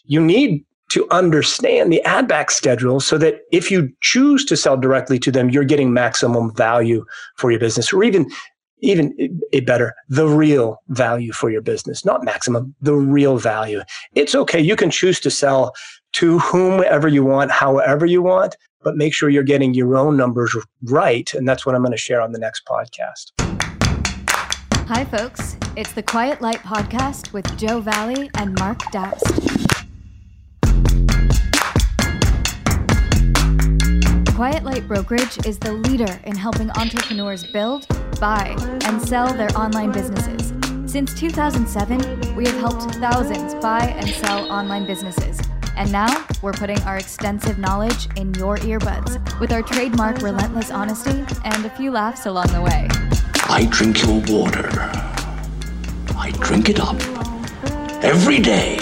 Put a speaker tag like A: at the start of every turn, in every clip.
A: you need to understand the add back schedule so that if you choose to sell directly to them, you're getting maximum value for your business, or even better, the real value for your business, not maximum, the real value. It's okay. You can choose to sell to whomever you want, however you want, but make sure you're getting your own numbers right. And that's what I'm going to share on the next podcast.
B: Hi, folks. It's the Quiet Light Podcast with Joe Valley and Mark Doust. Quiet Light Brokerage is the leader in helping entrepreneurs build, buy, and sell their online businesses. Since 2007, we have helped thousands buy and sell online businesses. And now, we're putting our extensive knowledge in your earbuds with our trademark relentless honesty and a few laughs along the way.
C: I drink your water. I drink it up. Every day,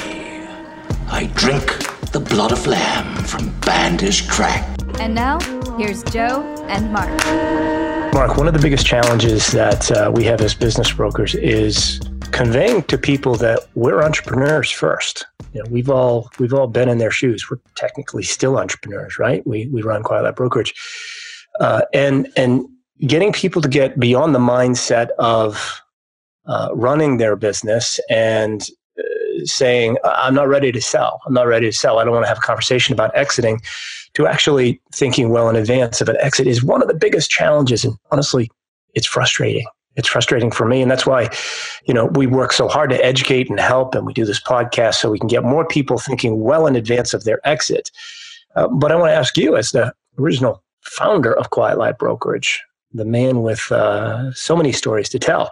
C: I drink the blood of lamb from Bandish Track.
B: And now, here's Joe and Mark.
A: Mark, one of the biggest challenges that we have as business brokers is conveying to people that we're entrepreneurs first. You know, we've all been in their shoes. We're technically still entrepreneurs, right? We run Quiet Light Brokerage, and getting people to get beyond the mindset of running their business and saying, "I'm not ready to sell. I'm not ready to sell. I don't want to have a conversation about exiting," to actually thinking well in advance of an exit is one of the biggest challenges. And honestly, it's frustrating. It's frustrating for me. And that's why, we work so hard to educate and help. And we do this podcast so we can get more people thinking well in advance of their exit. But I want to ask you, as the original founder of Quiet Light Brokerage, the man with so many stories to tell,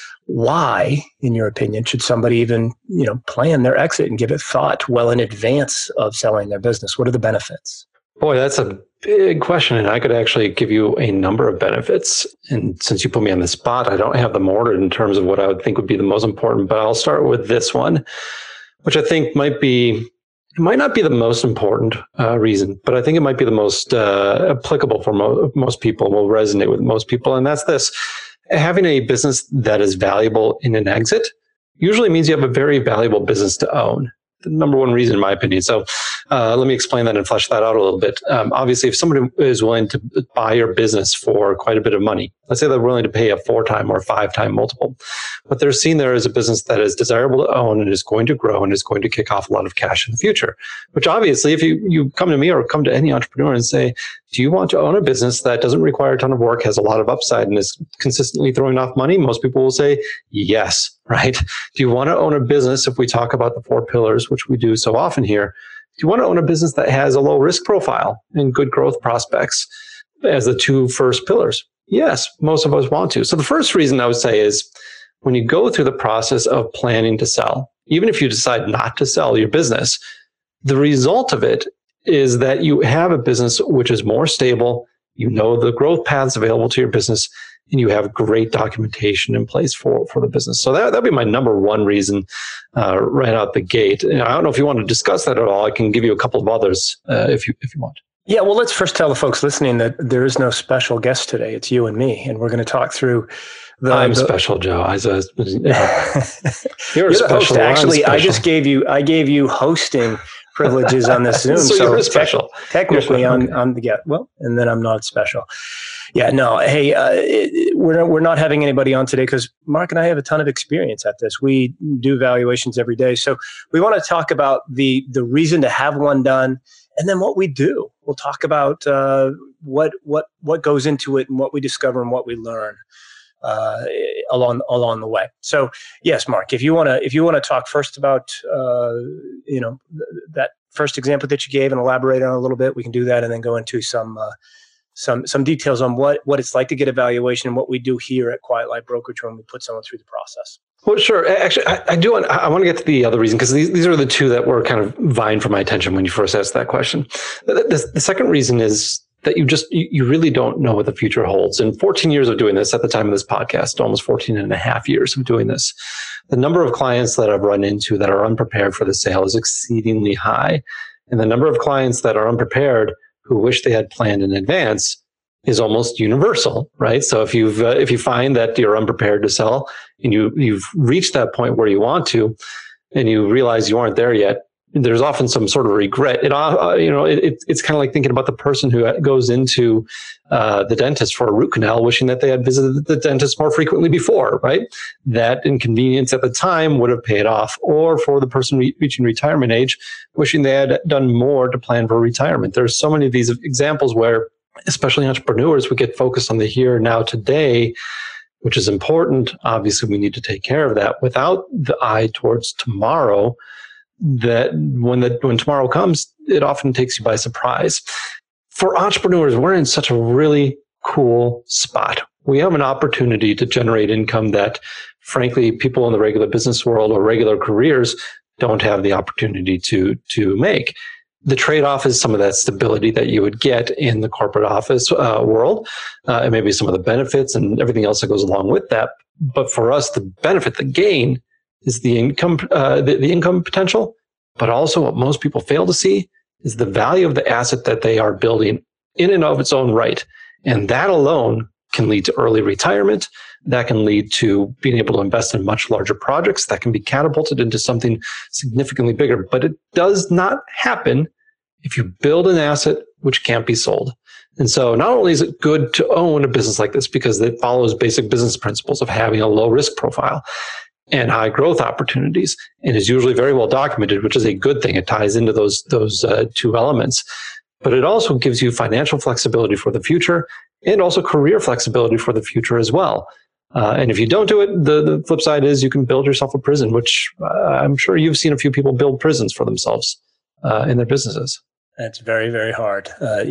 A: why, in your opinion, should somebody even, plan their exit and give it thought well in advance of selling their business? What are the benefits?
D: Boy, that's a big question. And I could actually give you a number of benefits. And since you put me on the spot, I don't have them ordered in terms of what I would think would be the most important, but I'll start with this one, which I think might not be the most important reason, but I think it might be the most applicable for most people, will resonate with most people. And that's this: having a business that is valuable in an exit usually means you have a very valuable business to own. The number one reason, in my opinion. So let me explain that and flesh that out a little bit. Obviously, if somebody is willing to buy your business for quite a bit of money, let's say they're willing to pay a 4-time or 5-time multiple, what they're seeing there is a business that is desirable to own and is going to grow and is going to kick off a lot of cash in the future. Which obviously, if you come to me or come to any entrepreneur and say, do you want to own a business that doesn't require a ton of work, has a lot of upside, and is consistently throwing off money? Most people will say yes, right? Do you want to own a business, if we talk about the 4 pillars, which we do so often here, do you want to own a business that has a low risk profile and good growth prospects as the 2 first pillars? Yes, most of us want to. So the first reason I would say is, when you go through the process of planning to sell, even if you decide not to sell your business, the result of it is that you have a business which is more stable, you know the growth paths available to your business, and you have great documentation in place for the business. So that'd be my number one reason right out the gate. And I don't know if you want to discuss that at all. I can give you a couple of others if you want.
A: Yeah, well, let's first tell the folks listening that there is no special guest today. It's you and me, and we're going to talk through
D: I'm special, Joe. You're
A: the host.
D: special.
A: Actually, I gave you hosting privileges on this Zoom.
D: So you're special.
A: Technically, I'm the guest. Well, and then I'm not special. Yeah, no. Hey, we're not having anybody on today because Mark and I have a ton of experience at this. We do valuations every day, so we want to talk about the reason to have one done, and then what we do. We'll talk about what goes into it and what we discover and what we learn along the way. So yes, Mark, if you want to talk first about that first example that you gave and elaborate on it a little bit, we can do that, and then go into some details on what it's like to get a valuation and what we do here at Quiet Light Brokerage when we put someone through the process.
D: Well, sure. Actually, I want to get to the other reason, because these are the 2 that were kind of vying for my attention when you first asked that question. The second reason is that you really don't know what the future holds. In 14 years of doing this, at the time of this podcast, almost 14 and a half years of doing this, the number of clients that I've run into that are unprepared for the sale is exceedingly high. And the number of clients that are unprepared who wish they had planned in advance is almost universal, right? So if you find that you're unprepared to sell and you've reached that point where you want to, and you realize you aren't there yet, there's often some sort of regret. It's kind of like thinking about the person who goes into the dentist for a root canal, wishing that they had visited the dentist more frequently before, right? That inconvenience at the time would have paid off. Or for the person reaching retirement age, wishing they had done more to plan for retirement. There's so many of these examples where, especially entrepreneurs, we get focused on the here, now, today, which is important. Obviously, we need to take care of that without the eye towards tomorrow. That when tomorrow comes, it often takes you by surprise. For entrepreneurs, we're in such a really cool spot. We have an opportunity to generate income that, frankly, people in the regular business world or regular careers don't have the opportunity to make. The trade-off is some of that stability that you would get in the corporate office world, and maybe some of the benefits and everything else that goes along with that. But for us, the benefit, the gain, is the income, the income potential. But also, what most people fail to see is the value of the asset that they are building in and of its own right, and that alone can lead to early retirement. That can lead to being able to invest in much larger projects that can be catapulted into something significantly bigger. But it does not happen if you build an asset which can't be sold. And so not only is it good to own a business like this because it follows basic business principles of having a low risk profile and high growth opportunities, and is usually very well documented, which is a good thing. It ties into those two elements. But it also gives you financial flexibility for the future and also career flexibility for the future as well. And if you don't do it, the flip side is you can build yourself a prison, which I'm sure you've seen a few people build prisons for themselves in their businesses.
A: That's very, very hard.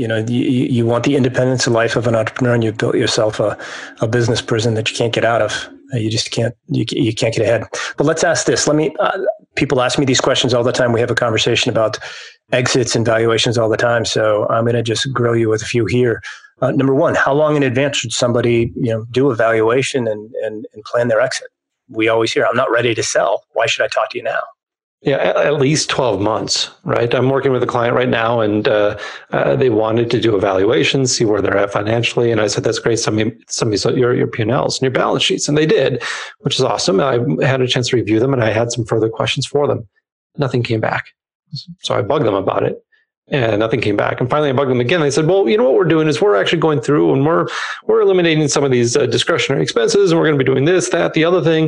A: You want the independence of life of an entrepreneur, and you've built yourself a business prison that you can't get out of. You just can't. You can't get ahead. But let's ask this. People ask me these questions all the time. We have a conversation about exits and valuations all the time. So I'm going to just grill you with a few here. Number one, how long in advance should somebody do a valuation and plan their exit? We always hear, "I'm not ready to sell. Why should I talk to you now?"
D: Yeah, at least 12 months, right? I'm working with a client right now, and they wanted to do a valuation, see where they're at financially. And I said, that's great. Send me your P&Ls and your balance sheets. And they did, which is awesome. I had a chance to review them, and I had some further questions for them. Nothing came back. So I bugged them about it, and nothing came back. And finally, I bugged them again. They said, well, you know what we're doing is we're actually going through and we're eliminating some of these discretionary expenses, and we're going to be doing this, that, the other thing.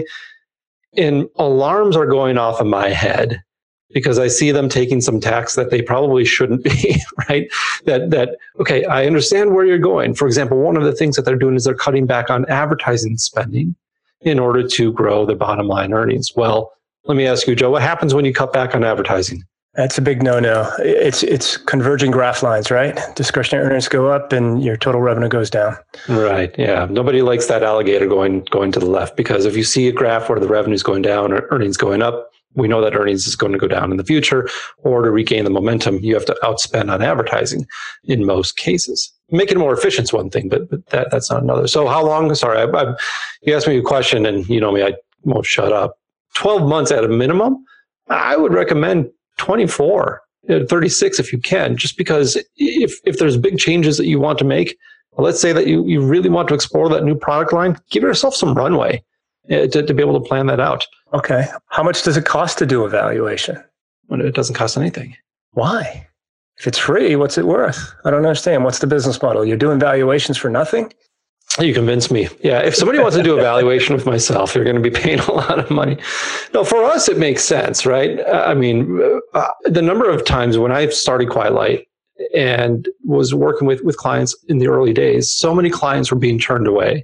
D: And alarms are going off in my head because I see them taking some tax that they probably shouldn't be, right? Okay, I understand where you're going. For example, one of the things that they're doing is they're cutting back on advertising spending in order to grow their bottom line earnings. Well, let me ask you, Joe, what happens when you cut back on advertising?
A: That's a big no-no. It's converging graph lines, right? Discretionary earnings go up and your total revenue goes down. Right.
D: Yeah. Nobody likes that alligator going to the left, because if you see a graph where the revenue is going down or earnings going up, we know that earnings is going to go down in the future. Or to regain the momentum, you have to outspend on advertising in most cases. Making it more efficient is one thing, but that's not another. So how long? Sorry, you asked me a question, and you know me, I won't shut up. 12 months at a minimum. I would recommend 24, 36 if you can, just because if there's big changes that you want to make, let's say that you really want to explore that new product line, give yourself some runway to be able to plan that out.
A: Okay. How much does it cost to do a valuation?
D: Well, it doesn't cost anything.
A: Why? If it's free, what's it worth? I don't understand. What's the business model? You're doing valuations for nothing?
D: You convinced me. Yeah. If somebody wants to do a valuation with myself, you're going to be paying a lot of money. No, for us, it makes sense, right? I mean, the number of times when I started Quiet Light and was working with clients in the early days, so many clients were being turned away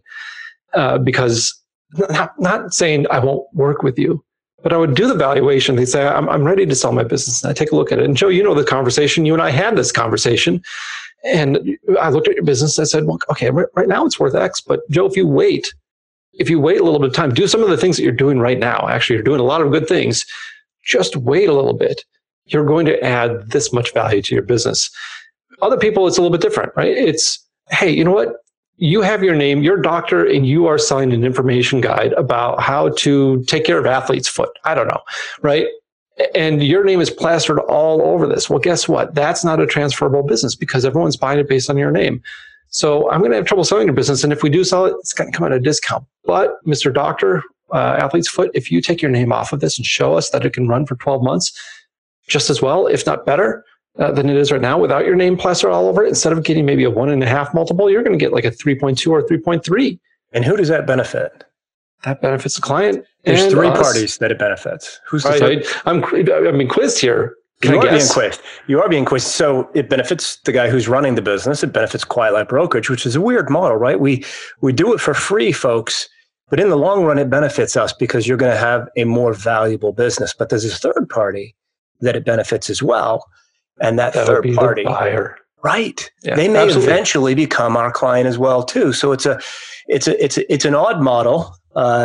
D: because not saying I won't work with you, but I would do the valuation. They'd say, I'm ready to sell my business. And I take a look at it. And Joe, you know the conversation. You and I had this conversation. And I looked at your business. I said, well, okay, right now it's worth X. But Joe, if you wait a little bit of time, do some of the things that you're doing right now. Actually, you're doing a lot of good things. Just wait a little bit. You're going to add this much value to your business. Other people, it's a little bit different, right? It's, hey, you know what? You have your name, you're a doctor, and you are selling an information guide about how to take care of athlete's foot. I don't know, right? And your name is plastered all over this. Well, guess what? That's not a transferable business because everyone's buying it based on your name. So I'm going to have trouble selling your business. And if we do sell it, it's going to come at a discount. But Mr. Doctor, Athlete's Foot, if you take your name off of this and show us that it can run for 12 months, just as well, if not better, than it is right now without your name plastered all over it. Instead of getting maybe a 1.5 multiple, you're going to get like a 3.2 or 3.3.
A: And who does that benefit?
D: That benefits the client.
A: There's
D: and
A: three
D: us.
A: Parties that it benefits. Who's the
D: right?
A: third?
D: I'm being quizzed here.
A: You are being quizzed. So it benefits the guy who's running the business. It benefits Quiet Light Brokerage, which is a weird model, right? We do it for free, folks. But in the long run, it benefits us because you're going to have a more valuable business. But there's a third party that it benefits as well. And that third party,
D: the buyer.
A: Right.
D: Yeah,
A: they may
D: absolutely.
A: eventually become our client as well, too. So it's an odd model.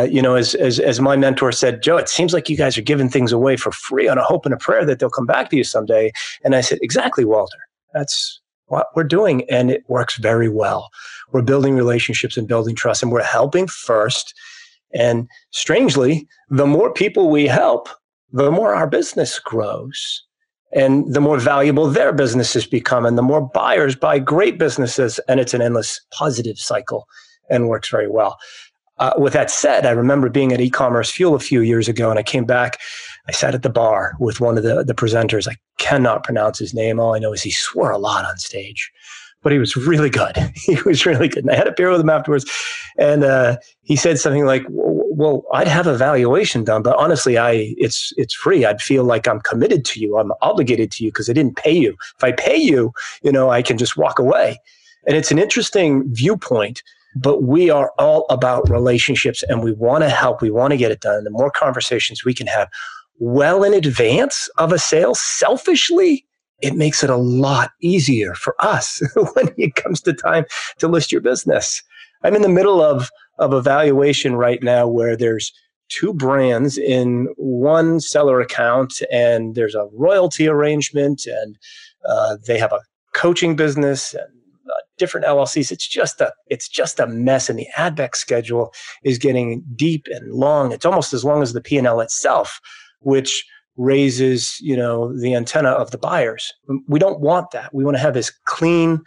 A: As my mentor said, Joe, it seems like you guys are giving things away for free on a hope and a prayer that they'll come back to you someday. And I said, exactly, Walter. That's what we're doing. And it works very well. We're building relationships and building trust, and we're helping first. And strangely, the more people we help, the more our business grows. And the more valuable their businesses become, and the more buyers buy great businesses. And it's an endless positive cycle and works very well. With that said, I remember being at E-commerce Fuel a few years ago, and I came back. I sat at the bar with one of the presenters. I cannot pronounce his name. All I know is he swore a lot on stage, but he was really good. He was really good. And I had a beer with him afterwards, and he said something like, well, I'd have a valuation done, but honestly, it's free. I'd feel like I'm committed to you. I'm obligated to you because I didn't pay you. If I pay you, I can just walk away. And it's an interesting viewpoint. But we are all about relationships, and we want to help. We want to get it done. And the more conversations we can have well in advance of a sale, selfishly, it makes it a lot easier for us when it comes to time to list your business. I'm in the middle of a valuation right now where there's 2 brands in one seller account, and there's a royalty arrangement, and they have a coaching business and different LLCs. It's just a mess, and the AdVec schedule is getting deep and long. It's almost as long as the P&L itself, which raises the antenna of the buyers. We don't want that. We want to have as clean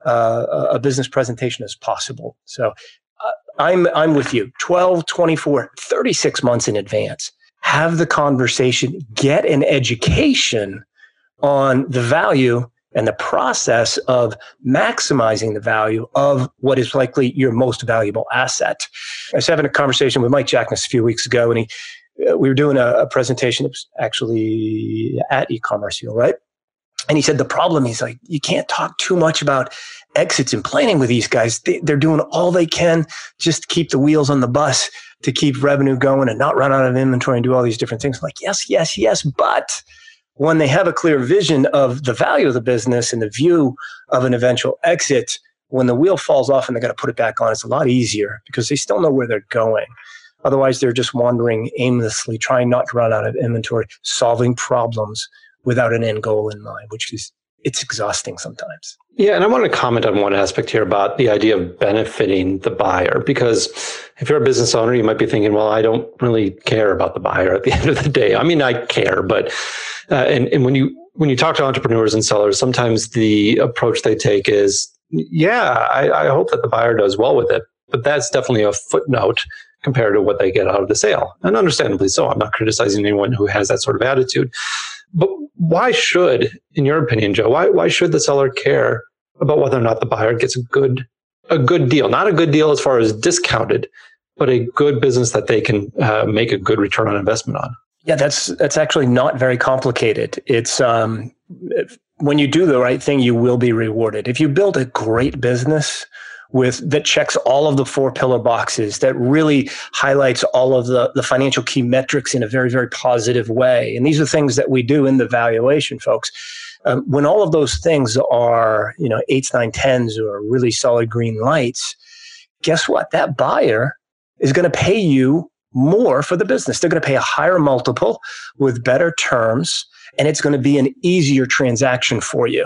A: a business presentation as possible. So I'm with you. 12, 24, 36 months in advance. Have the conversation. Get an education on the value and the process of maximizing the value of what is likely your most valuable asset. I was having a conversation with Mike Jackness a few weeks ago, and we were doing a presentation that was actually at E-commerce Fuel, right? And he said the problem, he's like, you can't talk too much about exits and planning with these guys. They're doing all they can just to keep the wheels on the bus, to keep revenue going and not run out of inventory and do all these different things. I'm like, yes, but when they have a clear vision of the value of the business and the view of an eventual exit, when the wheel falls off and they got to put it back on, it's a lot easier because they still know where they're going. Otherwise, they're just wandering aimlessly, trying not to run out of inventory, solving problems without an end goal in mind, it's exhausting sometimes.
D: Yeah, and I want to comment on one aspect here about the idea of benefiting the buyer, because if you're a business owner, you might be thinking, well, I don't really care about the buyer at the end of the day. I mean, I care, but and when you talk to entrepreneurs and sellers, sometimes the approach they take is, I hope that the buyer does well with it, but that's definitely a footnote compared to what they get out of the sale. And understandably so. I'm not criticizing anyone who has that sort of attitude. But why should, in your opinion, Joe, why should the seller care about whether or not the buyer gets a good deal? Not a good deal as far as discounted, but a good business that they can make a good return on investment on.
A: Yeah, that's actually not very complicated. It's when you do the right thing, you will be rewarded. If you build a great business that checks all of the 4 pillar boxes, that really highlights all of the financial key metrics in a very, very positive way. And these are things that we do in the valuation, folks. When all of those things are, 8s, 9s, 10s, or really solid green lights, guess what? That buyer is going to pay you more for the business. They're going to pay a higher multiple with better terms, and it's going to be an easier transaction for you.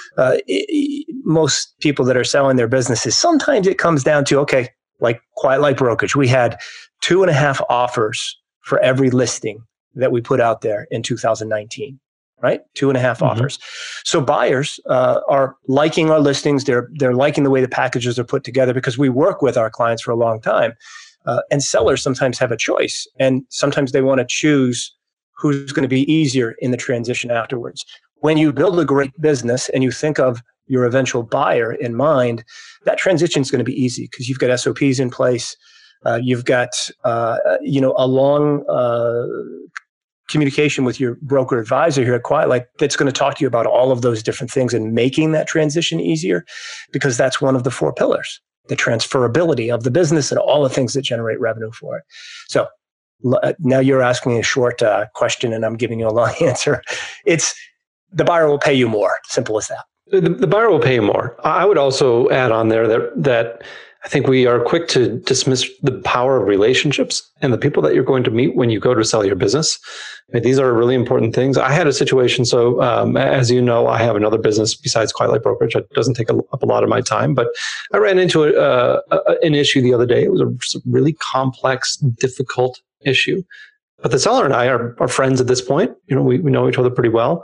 A: Most people that are selling their businesses, sometimes it comes down to, okay, like Quiet Light Brokerage, we had 2.5 offers for every listing that we put out there in 2019, right? 2.5 offers. So buyers are liking our listings. They're liking the way the packages are put together because we work with our clients for a long time. And sellers sometimes have a choice, and sometimes they want to choose who's going to be easier in the transition afterwards. When you build a great business and you think of your eventual buyer in mind, that transition is going to be easy because you've got SOPs in place. You've got a long communication with your broker advisor here at QuietLight that's going to talk to you about all of those different things and making that transition easier, because that's one of the 4 pillars, the transferability of the business and all the things that generate revenue for it. So now you're asking me a short question and I'm giving you a long answer. It's the buyer will pay you more. Simple as that.
D: The buyer will pay you more. I would also add on there that I think we are quick to dismiss the power of relationships and the people that you're going to meet when you go to sell your business. I mean, these are really important things. I had a situation. So as you know, I have another business besides QuietLight Brokerage. It doesn't take up a lot of my time, but I ran into an issue the other day. It was a really complex, difficult issue. But the seller and I are friends at this point. We know each other pretty well.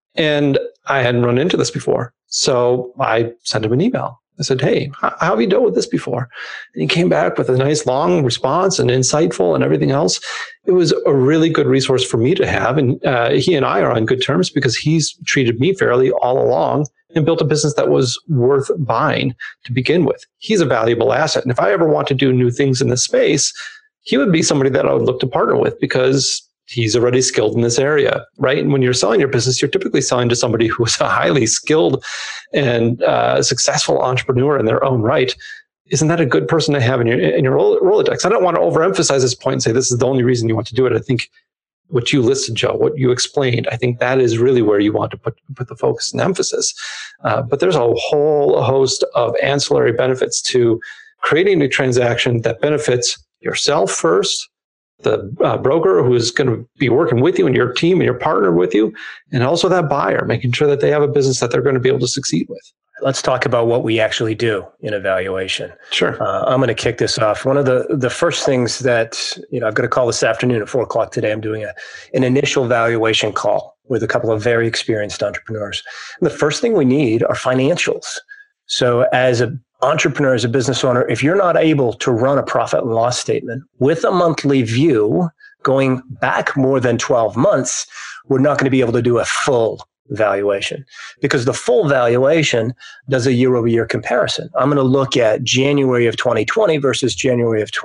D: And I hadn't run into this before. So I sent him an email. I said, hey, how have you dealt with this before? And he came back with a nice long response and insightful and everything else. It was a really good resource for me to have. And he and I are on good terms because he's treated me fairly all along and built a business that was worth buying to begin with. He's a valuable asset. And if I ever want to do new things in this space, he would be somebody that I would look to partner with because he's already skilled in this area, right? And when you're selling your business, you're typically selling to somebody who is a highly skilled and successful entrepreneur in their own right. Isn't that a good person to have in your Rolodex? I don't want to overemphasize this point and say this is the only reason you want to do it. I think what you listed, Joe, what you explained, I think that is really where you want to put the focus and emphasis. But there's a whole host of ancillary benefits to creating a transaction that benefits yourself first, the broker who is going to be working with you and your team and your partner with you, and also that buyer, making sure that they have a business that they're going to be able to succeed with.
A: Let's talk about what we actually do in evaluation.
D: Sure.
A: I'm going to kick this off. One of the first things that, I've got a call this afternoon at 4:00 today. I'm doing an initial valuation call with a couple of very experienced entrepreneurs. And the first thing we need are financials. So as an entrepreneur, as a business owner, if you're not able to run a profit and loss statement with a monthly view going back more than 12 months, we're not going to be able to do a full valuation, because the full valuation does a year-over-year comparison. I'm going to look at January of 2020 versus January of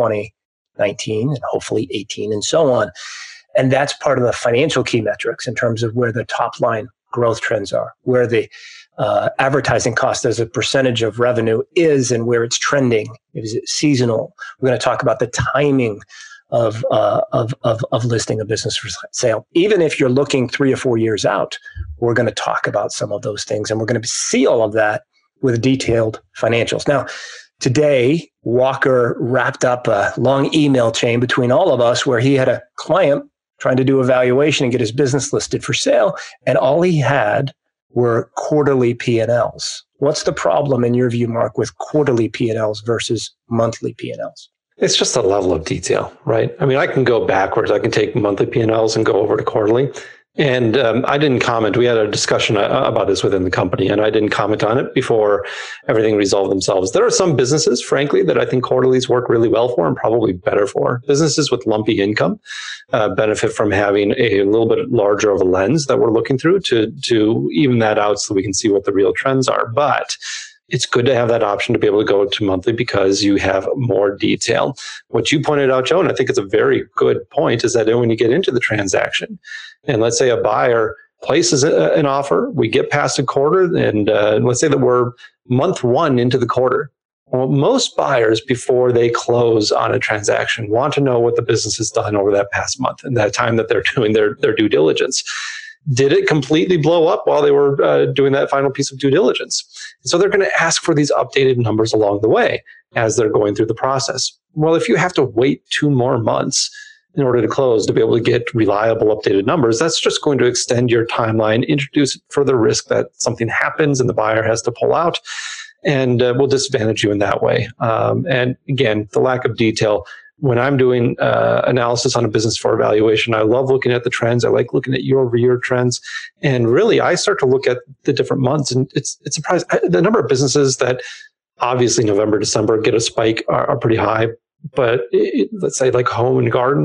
A: 2019 and hopefully 18 and so on. And that's part of the financial key metrics in terms of where the top line growth trends are, where the advertising cost as a percentage of revenue is and where it's trending. Is it seasonal? We're going to talk about the timing of listing a business for sale. Even if you're looking 3 or 4 years out, we're going to talk about some of those things, and we're going to see all of that with detailed financials. Now, today, Walker wrapped up a long email chain between all of us where he had a client trying to do a valuation and get his business listed for sale, and all he had were quarterly P&Ls. What's the problem in your view, Mark, with quarterly P&Ls versus monthly P&Ls?
D: It's just a level of detail, right? I mean, I can go backwards. I can take monthly P&Ls and go over to quarterly. And I didn't comment. We had a discussion about this within the company, and I didn't comment on it before everything resolved themselves. There are some businesses, frankly, that I think quarterlies work really well for and probably better for. Businesses with lumpy income benefit from having a little bit larger of a lens that we're looking through to even that out so we can see what the real trends are. But it's good to have that option to be able to go to monthly because you have more detail. What you pointed out, Joe, and I think it's a very good point, is that when you get into the transaction, and let's say a buyer places an offer, we get past a quarter, and let's say that we're month 1 into the quarter. Well, most buyers, before they close on a transaction, want to know what the business has done over that past month and that time that they're doing their due diligence. Did it completely blow up while they were doing that final piece of due diligence? So they're going to ask for these updated numbers along the way as they're going through the process. Well, if you have to wait 2 more months in order to close to be able to get reliable updated numbers, that's just going to extend your timeline, introduce further risk that something happens and the buyer has to pull out, and will disadvantage you in that way. And again, the lack of detail. When I'm doing analysis on a business for evaluation, I love looking at the trends. I like looking at year-over-year trends. And really, I start to look at the different months. And it's surprising. The number of businesses that obviously November, December get a spike are pretty high. but let's say like home and garden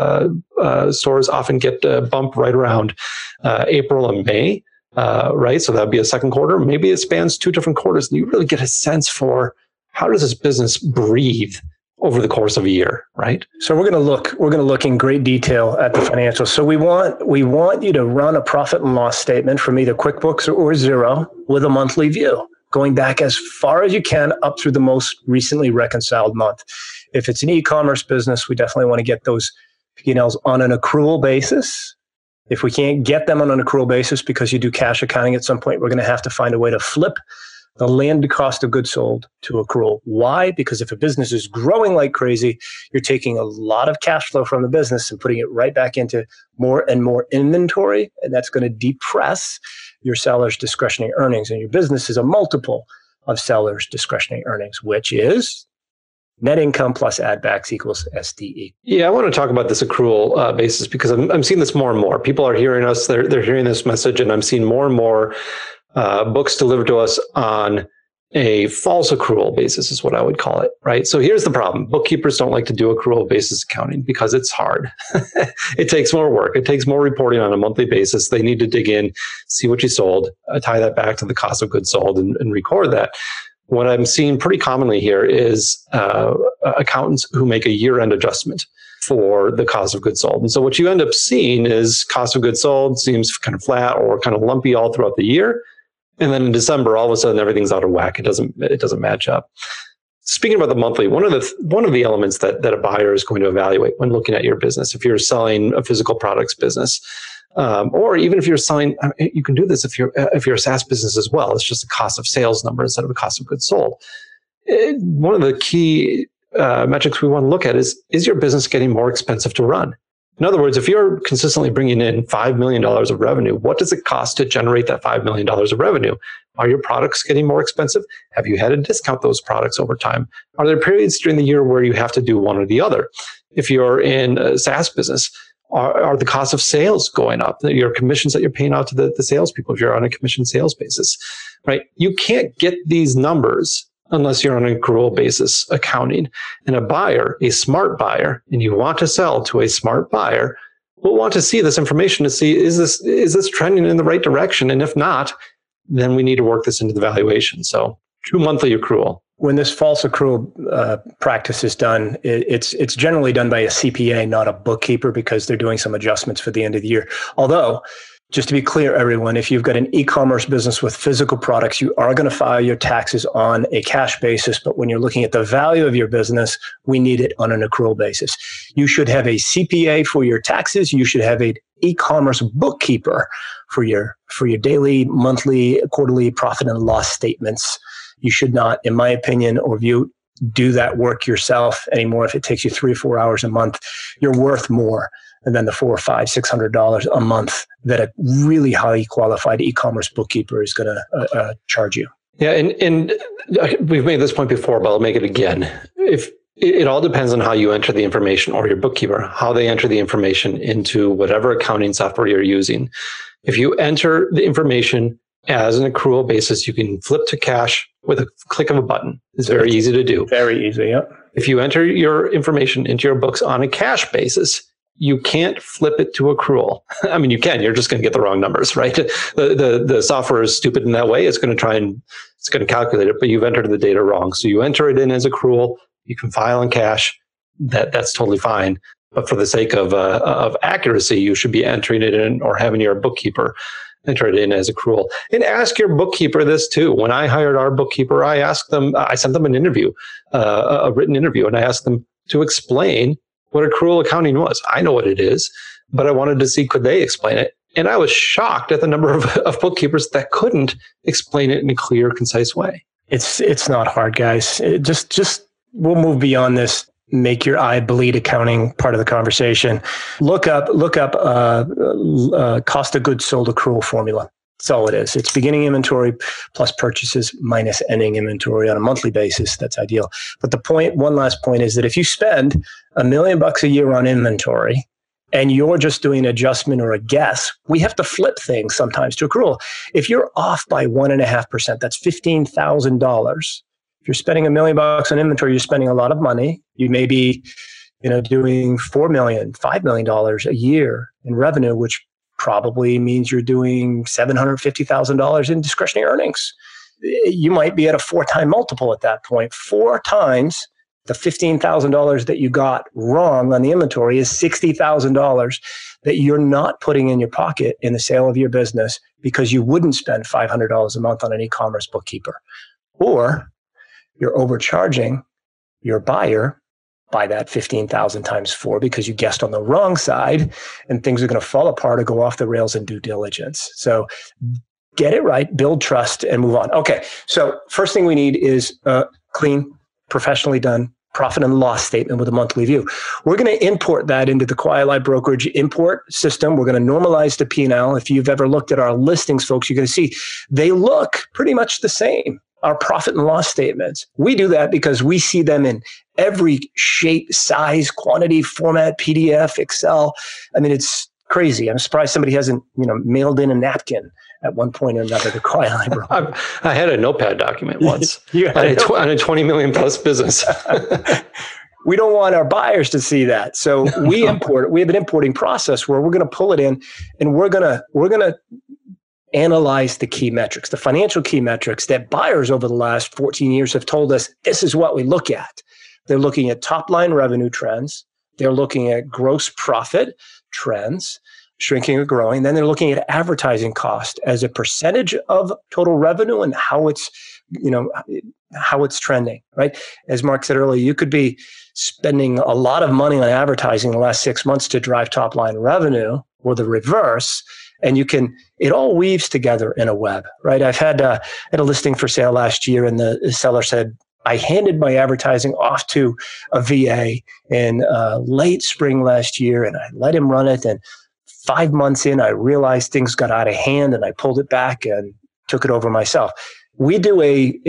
D: stores often get bumped right around April and May, right? So that'd be a second quarter. Maybe it spans 2 different quarters, and you really get a sense for how does this business breathe over the course of a year, right?
A: So we're going to look in great detail at the financials. So we want you to run a profit and loss statement from either QuickBooks or Xero with a monthly view, going back as far as you can up through the most recently reconciled month. If it's an e-commerce business, we definitely want to get those P&Ls on an accrual basis. If we can't get them on an accrual basis because you do cash accounting at some point, we're going to have to find a way to flip the landed cost of goods sold to accrual. Why? Because if a business is growing like crazy, you're taking a lot of cash flow from the business and putting it right back into more and more inventory, and that's going to depress your seller's discretionary earnings. And your business is a multiple of seller's discretionary earnings, which is net income plus add backs equals SDE.
D: Yeah, I want to talk about this accrual basis because I'm seeing this more and more. People are hearing us, they're hearing this message, and I'm seeing more and more books delivered to us on a false accrual basis is what I would call it, right? So here's the problem. Bookkeepers don't like to do accrual basis accounting because it's hard. It takes more work. It takes more reporting on a monthly basis. They need to dig in, see what you sold, tie that back to the cost of goods sold and record that. What I'm seeing pretty commonly here is accountants who make a year-end adjustment for the cost of goods sold. And so what you end up seeing is cost of goods sold seems kind of flat or kind of lumpy all throughout the year. And then in December, all of a sudden, everything's out of whack. It doesn't match up. Speaking about the monthly, one of the elements that a buyer is going to evaluate when looking at your business, if you're selling a physical products business, or even if you're selling, you can do this if you're a SaaS business as well. It's just a cost of sales number instead of a cost of goods sold. One of the key metrics we want to look at is your business getting more expensive to run? In other words, if you're consistently bringing in $5 million of revenue, what does it cost to generate that $5 million of revenue? Are your products getting more expensive? Have you had to discount those products over time? Are there periods during the year where you have to do one or the other? If you're in a SaaS business, are the costs of sales going up? Your commissions that you're paying out to the salespeople, if you're on a commission sales basis, right? You can't get these numbers unless you're on an accrual basis accounting. And a buyer, a smart buyer, and you want to sell to a smart buyer, will want to see this information to see, is this trending in the right direction? And if not, then we need to work this into the valuation. So true monthly accrual.
A: When this false accrual practice is done, it's generally done by a CPA, not a bookkeeper, because they're doing some adjustments for the end of the year. Although, just to be clear, everyone, if you've got an e-commerce business with physical products, you are going to file your taxes on a cash basis. But when you're looking at the value of your business, we need it on an accrual basis. You should have a CPA for your taxes. You should have an e-commerce bookkeeper for your daily, monthly, quarterly profit and loss statements. You should not, in my opinion or view, do that work yourself anymore. If it takes you 3 or 4 hours a month, you're worth more than the $400, $500, $600 a month that a really highly qualified e-commerce bookkeeper is going to charge you.
D: Yeah, and we've made this point before, but I'll make it again. If it all depends on how you enter the information, or your bookkeeper, how they enter the information into whatever accounting software you're using. If you enter the information as an accrual basis, you can flip to cash with a click of a button. It's very easy to do.
A: Very easy, yeah.
D: If you enter your information into your books on a cash basis, you can't flip it to accrual. I mean, you can, you're just going to get the wrong numbers, right? The software is stupid in that way. It's going to calculate it, but you've entered the data wrong. So you enter it in as accrual. You can file in cash. That's totally fine. But for the sake of accuracy, you should be entering it in, or having your bookkeeper enter it in as accrual. And ask your bookkeeper this too. When I hired our bookkeeper, I sent them an interview, a written interview, and I asked them to explain what accrual accounting was. I know what it is, but I wanted to see, could they explain it? And I was shocked at the number of bookkeepers that couldn't explain it in a clear, concise way.
A: It's not hard, guys. Just we'll move beyond this make your eye bleed accounting part of the conversation. Look up cost of goods sold accrual formula. That's all it is. It's beginning inventory plus purchases minus ending inventory on a monthly basis. That's ideal. But one last point is that if you spend $1 million a year on inventory and you're just doing an adjustment or a guess, we have to flip things sometimes to accrual. If you're off by 1.5%, that's $15,000. If you're spending $1 million on inventory, you're spending a lot of money. You may be, doing $4 million, $5 million a year in revenue, which probably means you're doing $750,000 in discretionary earnings. You might be at a 4-time multiple at that point. 4 times the $15,000 that you got wrong on the inventory is $60,000 that you're not putting in your pocket in the sale of your business because you wouldn't spend $500 a month on an e-commerce bookkeeper. Or you're overcharging your buyer by that 15,000 times 4 because you guessed on the wrong side and things are going to fall apart or go off the rails in due diligence. So get it right, build trust, and move on. Okay, so first thing we need is a clean, professionally done profit and loss statement with a monthly view. We're going to import that into the Quiet Light Brokerage import system. We're going to normalize the P&L. If you've ever looked at our listings, folks, you're going to see they look pretty much the same. Our profit and loss statements. We do that because we see them in every shape, size, quantity, format, PDF, Excel. I mean, it's crazy. I'm surprised somebody hasn't, mailed in a napkin at one point or another to Quiet Light Brokerage.
D: I had a notepad document once on a $20 million plus business.
A: We don't want our buyers to see that. So we import it. We have an importing process where we're going to pull it in and we're going to analyze the key metrics, the financial key metrics that buyers over the last 14 years have told us this is what we look at. They're looking at top line revenue trends. They're looking at gross profit trends, shrinking or growing. Then they're looking at advertising cost as a percentage of total revenue and how it's trending, right? As Mark said earlier, you could be spending a lot of money on advertising in the last 6 months to drive top line revenue or the reverse. And it all weaves together in a web, right? I had a listing for sale last year and the seller said, I handed my advertising off to a VA in late spring last year and I let him run it. And 5 months in, I realized things got out of hand and I pulled it back and took it over myself. We do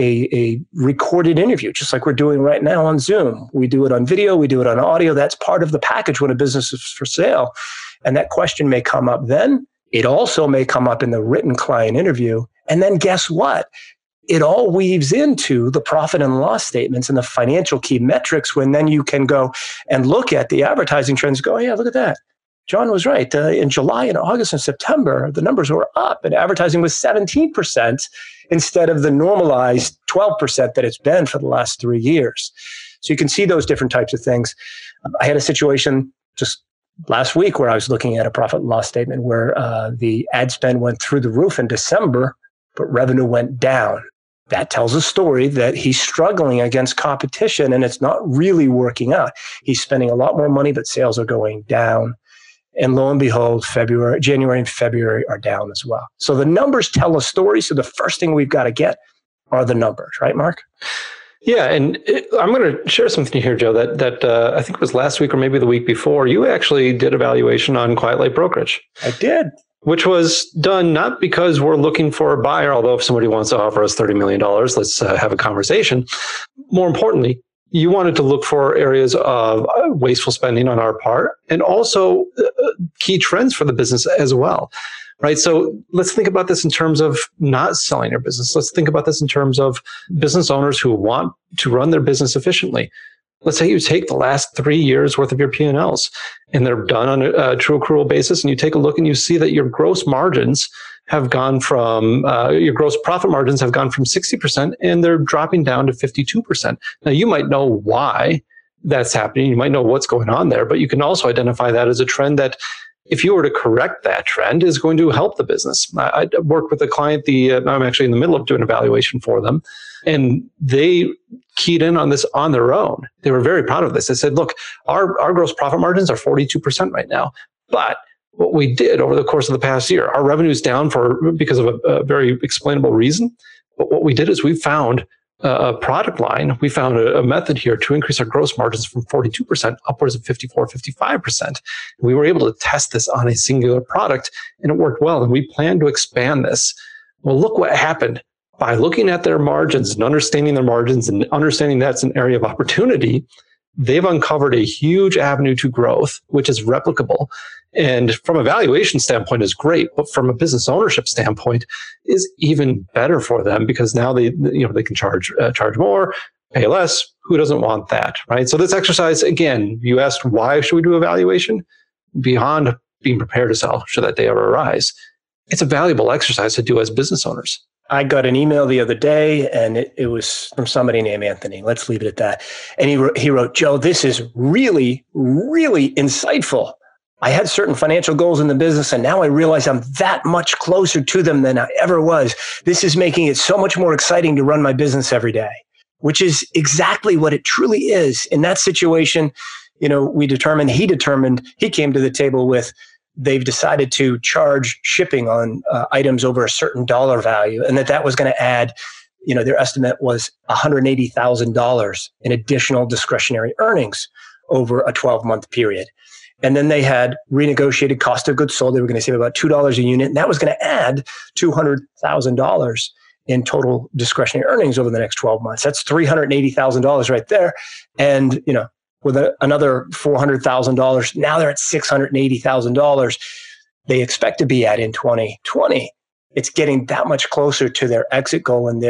A: a recorded interview, just like we're doing right now on Zoom. We do it on video, we do it on audio. That's part of the package when a business is for sale. And that question may come up then. It also may come up in the written client interview. And then guess what? It all weaves into the profit and loss statements and the financial key metrics when then you can go and look at the advertising trends and go, oh, yeah, look at that. John was right. In July and August and September, the numbers were up and advertising was 17% instead of the normalized 12% that it's been for the last 3 years. So you can see those different types of things. I had a situation just last week where I was looking at a profit and loss statement where the ad spend went through the roof in December, but revenue went down. That tells a story that he's struggling against competition and it's not really working out. He's spending a lot more money, but sales are going down. And lo and behold, January and February are down as well. So the numbers tell a story. So the first thing we've got to get are the numbers, right, Mark?
D: Yeah, and I'm going to share something here, Joe, that I think it was last week or maybe the week before. You actually did a valuation on Quiet Light Brokerage.
A: I did.
D: Which was done not because we're looking for a buyer, although if somebody wants to offer us $30 million, let's have a conversation. More importantly, you wanted to look for areas of wasteful spending on our part and also key trends for the business as well. Right. So let's think about this in terms of not selling your business. Let's think about this in terms of business owners who want to run their business efficiently. Let's say you take the last 3 years worth of your P&Ls and they're done on a true accrual basis. And you take a look and you see that your gross margins have gone from, your gross profit margins have gone from 60% and they're dropping down to 52%. Now you might know why that's happening. You might know what's going on there, but you can also identify that as a trend that if you were to correct that trend is going to help the business. I worked with a client, I'm actually in the middle of doing an evaluation for them, and they keyed in on this on their own. They were very proud of this. They said, look, our gross profit margins are 42% right now. But what we did over the course of the past year, our revenue is down because of a very explainable reason. But what we did is we found a product line, we found a method here to increase our gross margins from 42% upwards of 54, 55%. We were able to test this on a singular product and it worked well. And we plan to expand this. Well, look what happened. By looking at their margins and understanding their margins and understanding that's an area of opportunity, they've uncovered a huge avenue to growth, which is replicable. And from a valuation standpoint is great, but from a business ownership standpoint is even better for them, because now they can charge more, pay less. Who doesn't want that, right? So this exercise, again, you asked why should we do a valuation? Beyond being prepared to sell should that day ever arise, it's a valuable exercise to do as business owners.
A: I got an email the other day, and it was from somebody named Anthony. Let's leave it at that. And he wrote, Joe, this is really, really insightful. I had certain financial goals in the business, and now I realize I'm that much closer to them than I ever was. This is making it so much more exciting to run my business every day, which is exactly what it truly is. In that situation, he came to the table with, they've decided to charge shipping on items over a certain dollar value, and that was going to add, their estimate was $180,000 in additional discretionary earnings over a 12-month period. And then they had renegotiated cost of goods sold. They were going to save about $2 a unit, and that was going to add $200,000 in total discretionary earnings over the next 12 months. That's $380,000 right there. And, with another $400,000, now they're at $680,000 they expect to be at in 2020. It's getting that much closer to their exit goal, and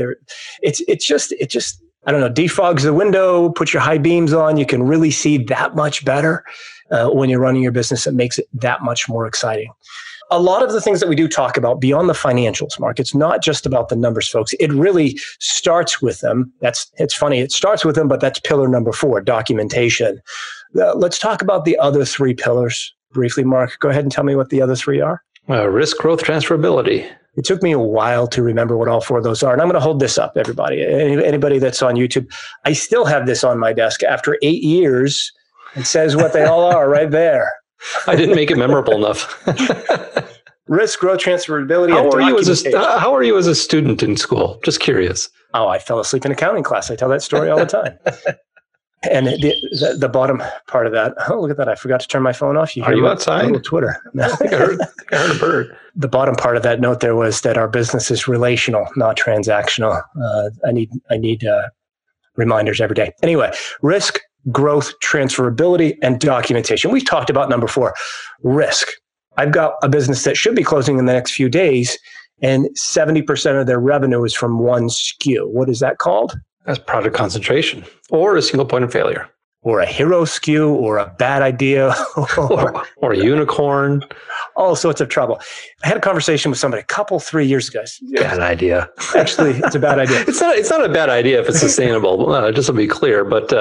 A: it just I don't know, defogs the window, put your high beams on. You can really see that much better when you're running your business. It makes it that much more exciting. A lot of the things that we do talk about beyond the financials, Mark, it's not just about the numbers, folks. It really starts with them. It's funny. It starts with them, but that's pillar number 4, documentation. Let's talk about the other 3 pillars briefly, Mark. Go ahead and tell me what the other 3 are.
D: Risk, growth, transferability.
A: It took me a while to remember what all 4 of those are. And I'm going to hold this up, everybody. Anybody that's on YouTube, I still have this on my desk after 8 years. It says what they all are right there.
D: I didn't make it memorable enough.
A: Risk, growth, transferability.
D: How are you as a student in school? Just curious.
A: Oh, I fell asleep in accounting class. I tell that story all the time. And the bottom part of that, oh, look at that. I forgot to turn my phone off.
D: Are you outside?
A: Twitter.
D: I think I heard a bird.
A: The bottom part of that note there was that our business is relational, not transactional. I need reminders every day. Anyway, risk, growth, transferability, and documentation. We've talked about number 4, risk. I've got a business that should be closing in the next few days, and 70% of their revenue is from one SKU. What is that called?
D: That's product concentration, or a single point of failure.
A: Or a hero SKU, or a bad idea,
D: or a unicorn.
A: All sorts of trouble. I had a conversation with somebody 3 years ago.
D: Bad idea.
A: Actually, it's a bad idea.
D: It's not a bad idea if it's sustainable. Just to be clear, but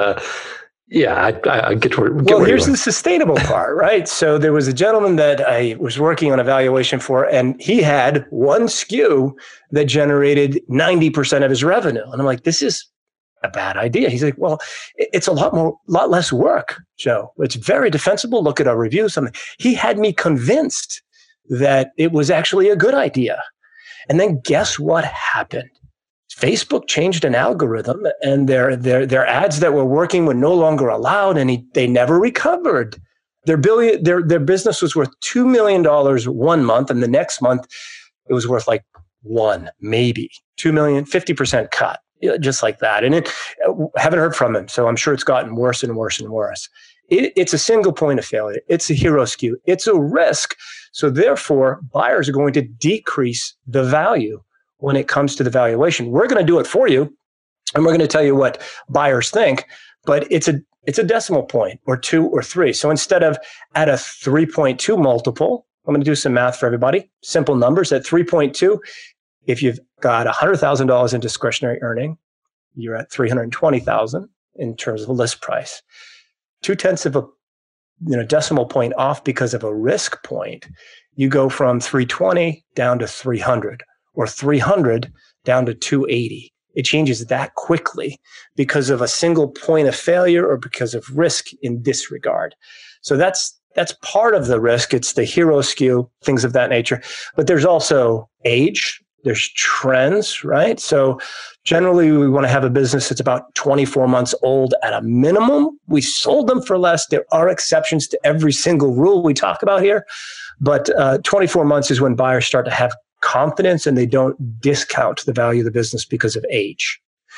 D: I get where.
A: Well, here's the sustainable part, right? So there was a gentleman that I was working on a valuation for, and he had one SKU that generated 90% of his revenue, and I'm like, this is a bad idea. He's like, well, it's a lot less work, Joe. It's very defensible. Look at our reviews. He had me convinced that it was actually a good idea. And then guess what happened? Facebook changed an algorithm, and their ads that were working were no longer allowed, and they never recovered. Their business was worth $2 million 1 month, and the next month it was worth like 1, maybe $2 million, 50% cut. Just like that. And haven't heard from him. So I'm sure it's gotten worse and worse and worse. It's a single point of failure. It's a hero SKU. It's a risk. So therefore, buyers are going to decrease the value when it comes to the valuation. We're going to do it for you, and we're going to tell you what buyers think, but it's a decimal point or 2 or 3. So instead of at a 3.2 multiple, I'm going to do some math for everybody. Simple numbers at 3.2. If you've got $100,000 in discretionary earning, you're at $320,000 in terms of list price. 0.2 of a decimal point off because of a risk point, you go from 320 down to 300, or 300 down to 280. It changes that quickly because of a single point of failure or because of risk in disregard. So that's part of the risk. It's the hero SKU, things of that nature. But there's also age. There's trends, right? So generally, we want to have a business that's about 24 months old at a minimum. We sold them for less. There are exceptions to every single rule we talk about here. But 24 months is when buyers start to have confidence and they don't discount the value of the business because of age.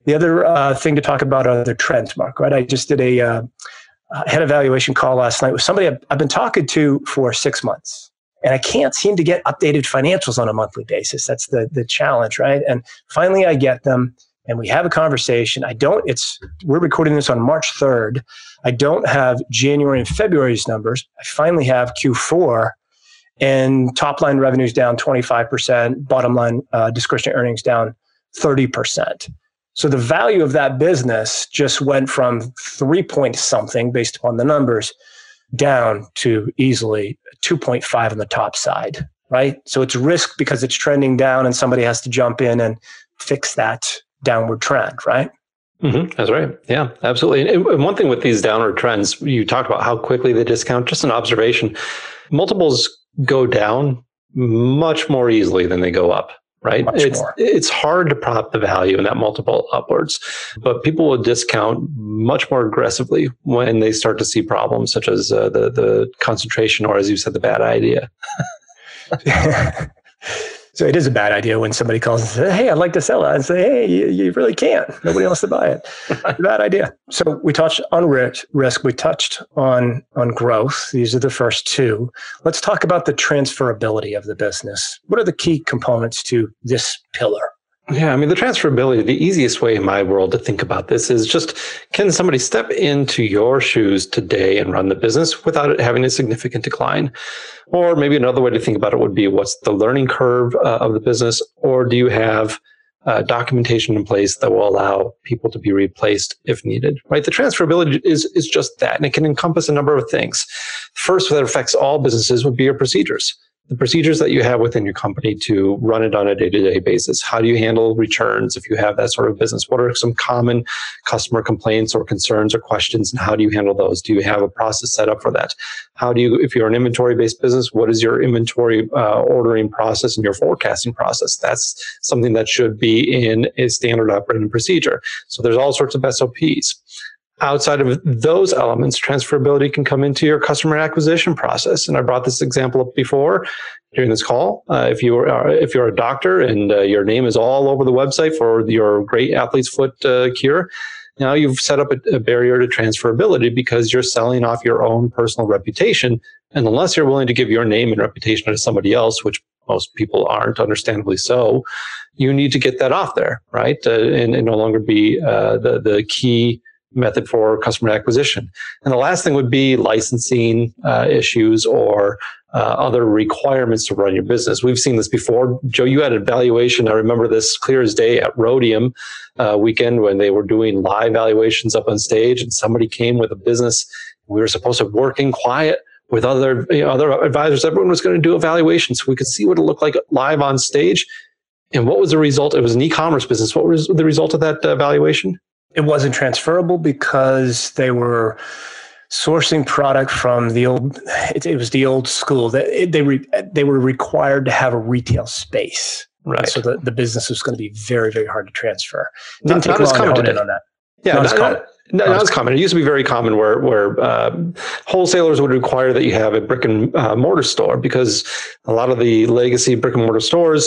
A: The other thing to talk about are the trends, Mark, right? I just did a head evaluation call last night with somebody I've been talking to for 6 months. And I can't seem to get updated financials on a monthly basis. That's the challenge, right? And finally I get them and we have a conversation. We're recording this on March 3rd. I don't have January and February's numbers. I finally have Q4, and top line revenues down 25%, bottom line discretionary earnings down 30%. So the value of that business just went from 3 point something based upon the numbers down to easily 2.5 on the top side, right? So it's risk because it's trending down and somebody has to jump in and fix that downward trend, right?
D: Mm-hmm. That's right. Yeah, absolutely. And one thing with these downward trends, you talked about how quickly they discount. Just an observation, multiples go down much more easily than they go up, right? It's hard to prop the value in that multiple upwards, but people will discount much more aggressively when they start to see problems such as the concentration, or as you said, the bad idea.
A: So it is a bad idea when somebody calls and says, hey, I'd like to sell it, and say, hey, you really can't. Nobody wants to buy it. Bad idea. So we touched on risk. We touched on growth. These are the first two. Let's talk about the transferability of the business. What are the key components to this pillar?
D: Yeah, I mean, the transferability, the easiest way in my world to think about this is just, can somebody step into your shoes today and run the business without it having a significant decline? Or maybe another way to think about it would be, what's the learning curve of the business? Or do you have documentation in place that will allow people to be replaced if needed, right? The transferability is just that, and it can encompass a number of things. First, that affects all businesses would be your procedures. The procedures that you have within your company to run it on a day-to-day basis. How do you handle returns if you have that sort of business? What are some common customer complaints or concerns or questions, and how do you handle those? Do you have a process set up for that? How do you, if you're an inventory-based business, what is your inventory ordering process and your forecasting process? That's something that should be in a standard operating procedure. So there's all sorts of SOPs. Outside of those elements, transferability can come into your customer acquisition process. And I brought this example up before during this call. If you're a doctor and your name is all over the website for your great athlete's foot cure, now you've set up a barrier to transferability because you're selling off your own personal reputation. And unless you're willing to give your name and reputation to somebody else, which most people aren't, understandably so, you need to get that off there, right? And no longer be the key method for customer acquisition. And the last thing would be licensing issues or other requirements to run your business. We've seen this before. Joe, you had a valuation. I remember this clear as day at Rhodium weekend when they were doing live valuations up on stage, and somebody came with a business. We were supposed to work in quiet with other advisors. Everyone was going to do evaluations so we could see what it looked like live on stage. And what was the result? It was an e-commerce business. What was the result of that valuation?
A: It wasn't transferable because they were sourcing product from the old. It was the old school. They were required to have a retail space,
D: right?
A: So the business was going to be very, very hard to transfer.
D: Didn't take long to hone in
A: on that.
D: Yeah, not as common. It used to be very common where wholesalers would require that you have a brick and mortar store, because a lot of the legacy brick and mortar stores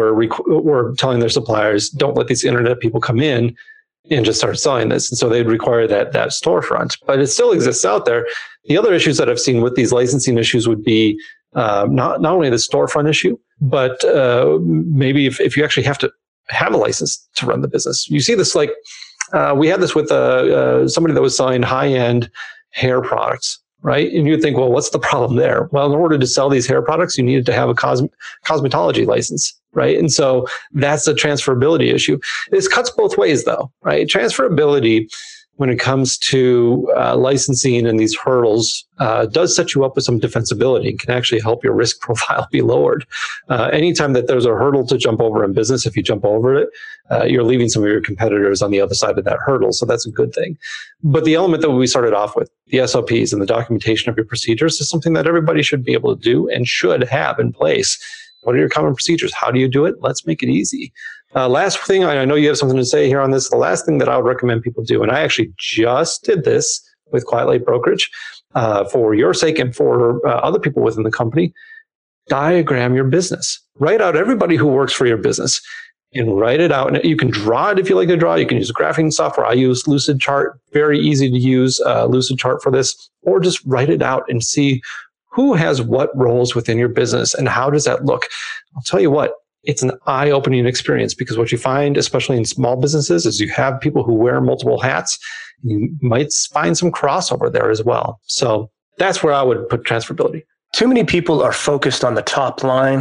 D: were telling their suppliers, don't let these internet people come in and just start selling this. And so they'd require that storefront, but it still exists out there. The other issues that I've seen with these licensing issues would be not only the storefront issue, but maybe if you actually have to have a license to run the business. You see this, like we had this with somebody that was selling high-end hair products, right? And you'd think, well, what's the problem there? Well, in order to sell these hair products, you needed to have a cosmetology license, right? And so that's a transferability issue. This cuts both ways, though, right? Transferability, when it comes to licensing and these hurdles, does set you up with some defensibility and can actually help your risk profile be lowered. Anytime that there's a hurdle to jump over in business, if you jump over it, you're leaving some of your competitors on the other side of that hurdle. So that's a good thing. But the element that we started off with, the SOPs and the documentation of your procedures, is something that everybody should be able to do and should have in place. What are your common procedures? How do you do it? Let's make it easy. Last thing, I know you have something to say here on this. The last thing that I would recommend people do, and I actually just did this with Quiet Light Brokerage for your sake and for other people within the company, diagram your business. Write out everybody who works for your business and write it out. And you can draw it if you like to draw. You can use graphing software. I use Lucidchart, very easy to use Lucidchart for this, or just write it out and see who has what roles within your business and how does that look. I'll tell you what, it's an eye-opening experience, because what you find, especially in small businesses, is you have people who wear multiple hats. You might find some crossover there as well. So that's where I would put transferability.
A: Too many people are focused on the top line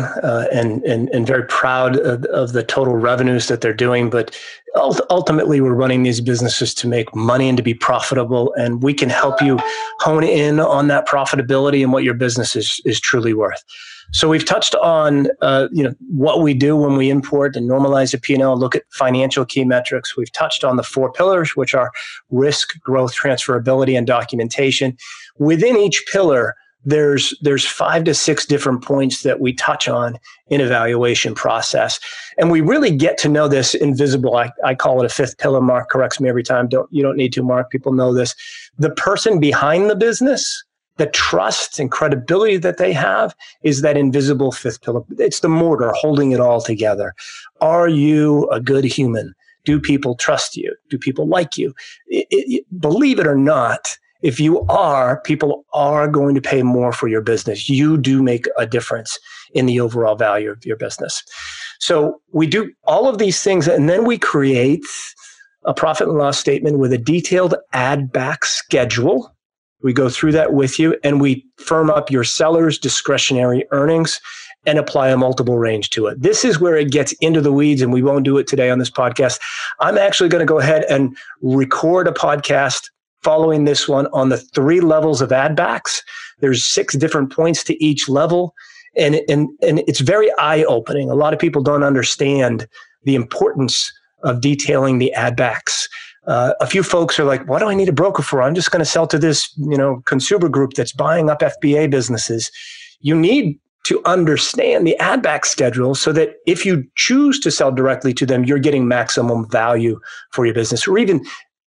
A: and very proud of the total revenues that they're doing. But ultimately, we're running these businesses to make money and to be profitable. And we can help you hone in on that profitability and what your business is truly worth. So we've touched on what we do when we import and normalize a P&L, look at financial key metrics. We've touched on the 4 pillars, which are risk, growth, transferability, and documentation. Within each pillar, there's 5 to 6 different points that we touch on in evaluation process. And we really get to know this invisible. I call it a 5th pillar. Mark corrects me every time. You don't need to, Mark. People know this. The person behind the business, the trust and credibility that they have, is that invisible 5th pillar. It's the mortar holding it all together. Are you a good human? Do people trust you? Do people like you? Believe it or not, if you are, people are going to pay more for your business. You do make a difference in the overall value of your business. So we do all of these things, and then we create a profit and loss statement with a detailed add back schedule. We go through that with you, and we firm up your seller's discretionary earnings and apply a multiple range to it. This is where it gets into the weeds, and we won't do it today on this podcast. I'm actually going to go ahead and record a podcast following this one on the 3 levels of add backs. There's 6 different points to each level. And it's very eye-opening. A lot of people don't understand the importance of detailing the add backs. A few folks are like, what do I need a broker for? I'm just going to sell to this, consumer group that's buying up FBA businesses. You need to understand the add back schedule so that if you choose to sell directly to them, you're getting maximum value for your business, or even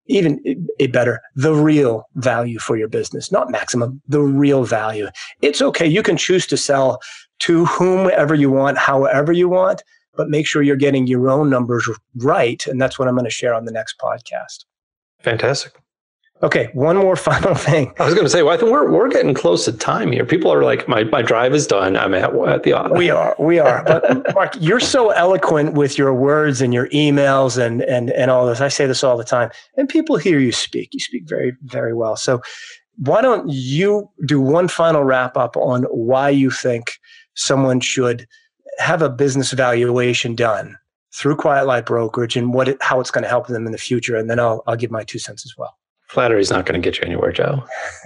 A: better, the real value for your business, not maximum, the real value. It's okay. You can choose to sell to whomever you want, however you want, but make sure you're getting your own numbers right. And that's what I'm going to share on the next podcast.
D: Fantastic.
A: Okay, one more final thing.
D: I was going to say, well, I think we're getting close to time here. People are like, my drive is done. I'm at the office.
A: We are. But Mark, you're so eloquent with your words and your emails and all this. I say this all the time. And people hear you speak. You speak very, very well. So why don't you do one final wrap up on why you think someone should have a business evaluation done through Quiet Light Brokerage and how it's going to help them in the future. And then I'll give my 2 cents as well.
D: Flattery is not going to get you anywhere, Joe.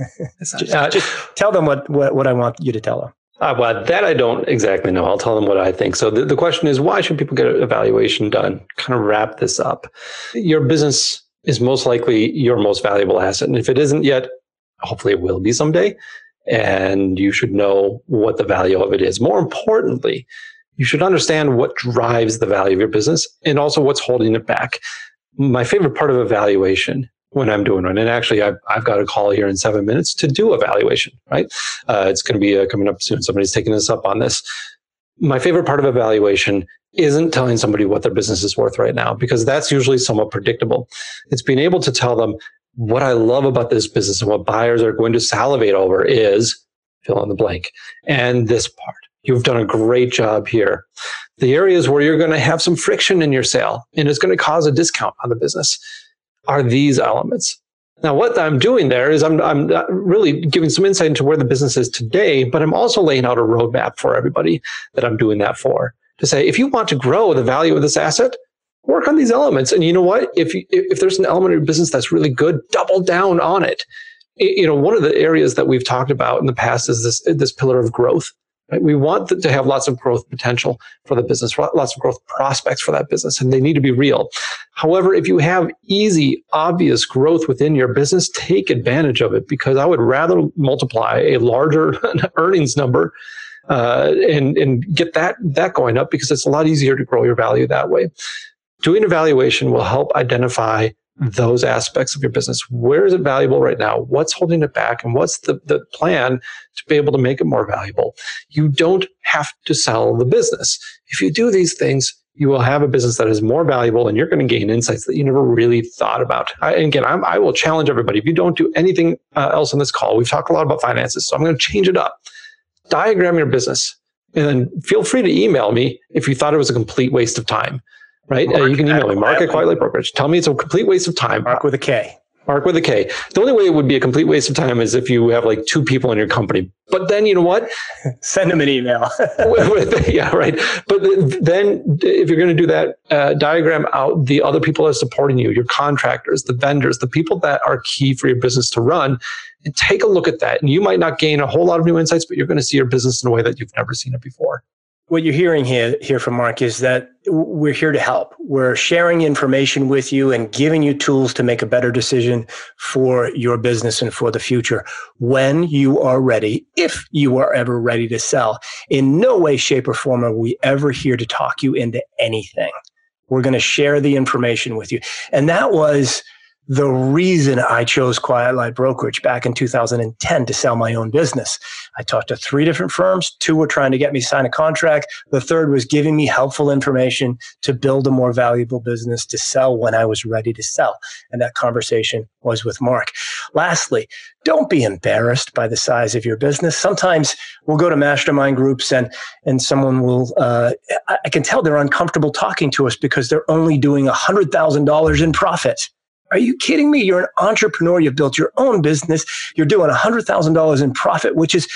A: Just tell them what I want you to tell them.
D: Well, that I don't exactly know. I'll tell them what I think. So the question is, why should people get an evaluation done? Kind of wrap this up. Your business is most likely your most valuable asset. And if it isn't yet, hopefully it will be someday. And you should know what the value of it is. More importantly, you should understand what drives the value of your business and also what's holding it back. My favorite part of evaluation when I'm doing one, and actually I've got a call here in 7 minutes to do evaluation, right? It's going to be coming up soon. Somebody's taking us up on this. My favorite part of evaluation isn't telling somebody what their business is worth right now, because that's usually somewhat predictable. It's being able to tell them what I love about this business and what buyers are going to salivate over is fill in the blank. And this part, you've done a great job here. The areas where you're going to have some friction in your sale and it's going to cause a discount on the business are these elements. Now, what I'm doing there is I'm really giving some insight into where the business is today, but I'm also laying out a roadmap for everybody that I'm doing that for, to say, if you want to grow the value of this asset, work on these elements. And you know what? If there's an element of your business that's really good, double down on it. One of the areas that we've talked about in the past is this pillar of growth. Right? We want to have lots of growth potential for the business, lots of growth prospects for that business, and they need to be real. However, if you have easy, obvious growth within your business, take advantage of it, because I would rather multiply a larger earnings number and get that going up, because it's a lot easier to grow your value that way. Doing evaluation will help identify those aspects of your business. Where is it valuable right now? What's holding it back? And what's the plan to be able to make it more valuable? You don't have to sell the business. If you do these things, you will have a business that is more valuable, and you're going to gain insights that you never really thought about. I will challenge everybody. If you don't do anything else on this call, we've talked a lot about finances, so I'm going to change it up. Diagram your business, and then feel free to email me if you thought it was a complete waste of time, right? You can email me, Mark at Quiet Light Brokerage. Tell me it's a complete waste of time.
A: Mark with a K.
D: Mark with a K. The only way it would be a complete waste of time is if you have like 2 people in your company. But then, you know what?
A: Send them an email.
D: Yeah, right. But then if you're going to do that, diagram out the other people that are supporting you, your contractors, the vendors, the people that are key for your business to run, and take a look at that. And you might not gain a whole lot of new insights, but you're going to see your business in a way that you've never seen it before.
A: What you're hearing here from Mark is that we're here to help. We're sharing information with you and giving you tools to make a better decision for your business and for the future when you are ready, if you are ever ready to sell. In no way, shape, or form are we ever here to talk you into anything. We're going to share the information with you. And that was the reason I chose Quiet Light Brokerage back in 2010 to sell my own business. I talked to 3 different firms. 2 were trying to get me to sign a contract. The 3rd was giving me helpful information to build a more valuable business to sell when I was ready to sell. And that conversation was with Mark. Lastly, don't be embarrassed by the size of your business. Sometimes we'll go to mastermind groups and someone will, I can tell they're uncomfortable talking to us because they're only doing $100,000 in profit. Are you kidding me? You're an entrepreneur. You've built your own business. You're doing $100,000 in profit, which is,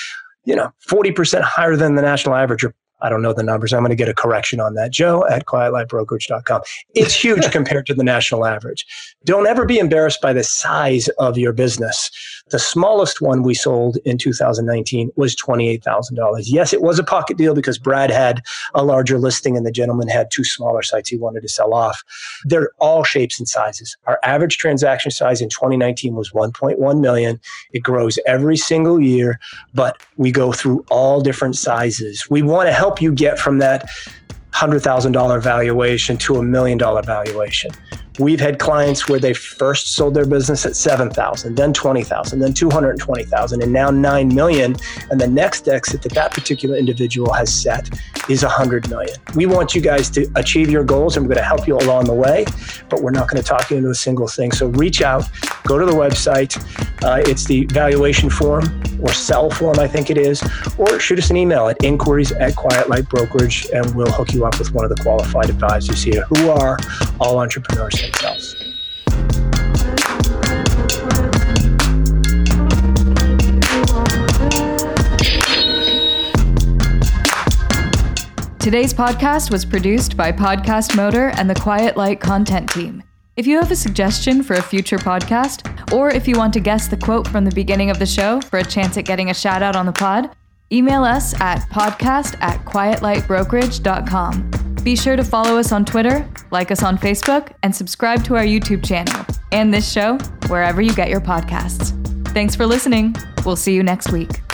A: 40% higher than the national average. Or I don't know the numbers. I'm going to get a correction on that. Joe at quietlightbrokerage.com. It's huge compared to the national average. Don't ever be embarrassed by the size of your business. The smallest one we sold in 2019 was $28,000. Yes, it was a pocket deal because Brad had a larger listing and the gentleman had 2 smaller sites he wanted to sell off. They're all shapes and sizes. Our average transaction size in 2019 was 1.1 million. It grows every single year, but we go through all different sizes. We want to help you get from that $100,000 valuation to $1 million valuation. We've had clients where they first sold their business at $7,000, then $20,000, then $220,000, and now $9 million. And the next exit that particular individual has set is $100 million. We want you guys to achieve your goals, and we're going to help you along the way, but we're not going to talk you into a single thing. So reach out, go to the website. It's the valuation form or sell form, I think it is, or shoot us an email at inquiries@Quiet Light Brokerage, and we'll hook you up with one of the qualified advisors here who are all entrepreneurs themselves.
B: Today's podcast was produced by Podcast Motor and the Quiet Light content team. If you have a suggestion for a future podcast, or if you want to guess the quote from the beginning of the show for a chance at getting a shout out on the pod, email us at podcast@quietlightbrokerage.com. Be sure to follow us on Twitter, like us on Facebook, and subscribe to our YouTube channel and this show wherever you get your podcasts. Thanks for listening. We'll see you next week.